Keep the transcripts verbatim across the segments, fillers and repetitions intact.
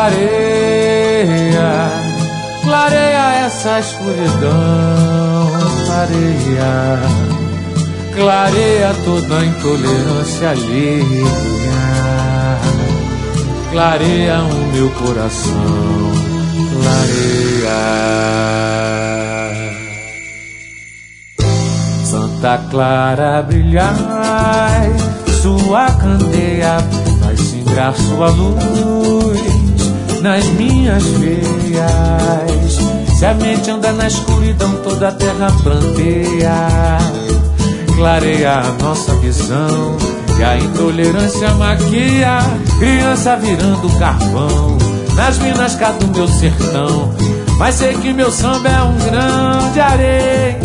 clareia, clareia essa escuridão, clareia, clareia toda a intolerância alheia, clareia o meu coração, clareia. Santa Clara, brilhai, sua candeia faz singrar sua luz nas minhas veias. Se a mente anda na escuridão, toda a terra planteia, clareia a nossa visão e a intolerância maquia, criança virando carvão nas minas cá do meu sertão. Mas sei que meu samba é um grão de areia,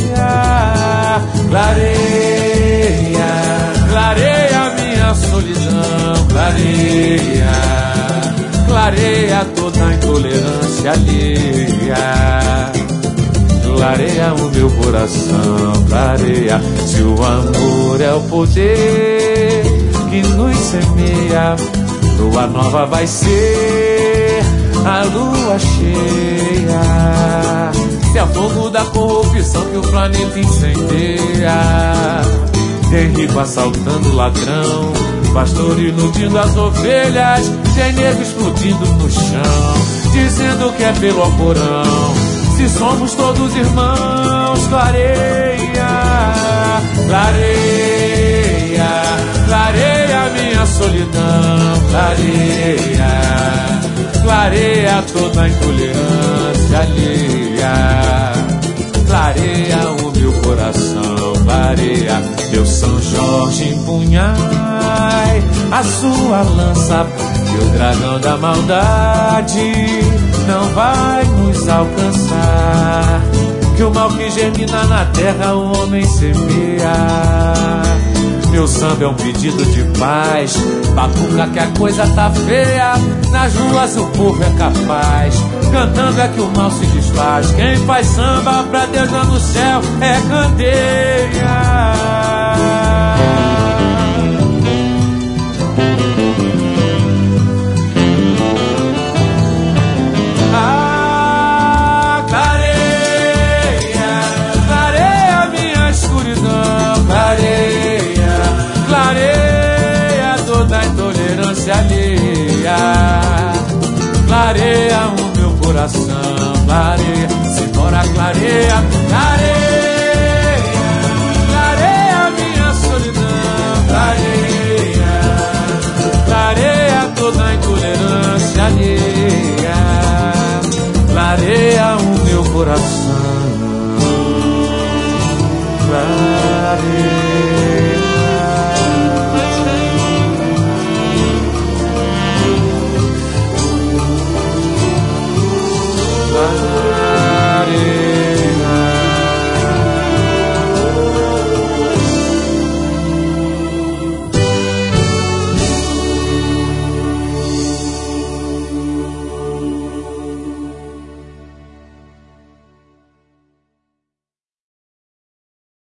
clareia, clareia a minha solidão, clareia, clareia toda a intolerância alheia, clareia o meu coração, clareia. Se o amor é o poder que nos semeia, lua nova vai ser a lua cheia. Se é fogo da corrupção que o planeta incendeia, tem rico assaltando ladrão, pastor iludindo as ovelhas, tem negro explodindo no chão, dizendo que é pelo Alcorão. Se somos todos irmãos, clareia, clareia, clareia minha solidão, clareia, clareia toda a intolerância alheia, clareia o meu coração, clareia. Meu São Jorge, empunhai a sua lança, que o dragão da maldade não vai nos alcançar, que o mal que germina na terra o homem semeia. Meu samba é um pedido de paz, batuca que a coisa tá feia, nas ruas o povo é capaz, cantando é que o mal se desfaz. Quem faz samba pra Deus lá no céu é candeia. Ah, clareia, clareia minha escuridão, clareia, clareia toda a intolerância alheia, clareia o meu coração, clareia, se bora clareia, clareia.